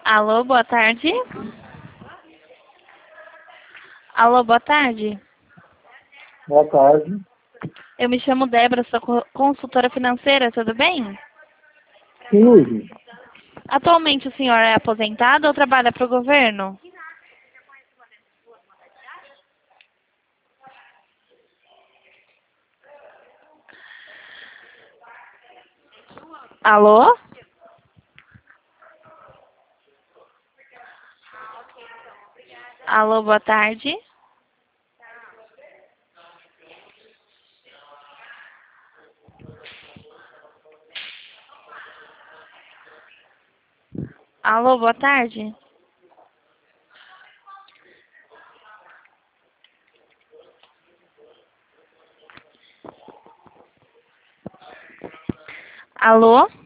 Alô, boa tarde. Alô, boa tarde. Boa tarde. Eu me chamo Débora, sou consultora financeira, tudo bem? Sim, Atualmente o senhor é aposentado ou trabalha para o governo? Alô? Alô, boa tarde. Alô, boa tarde. Alô?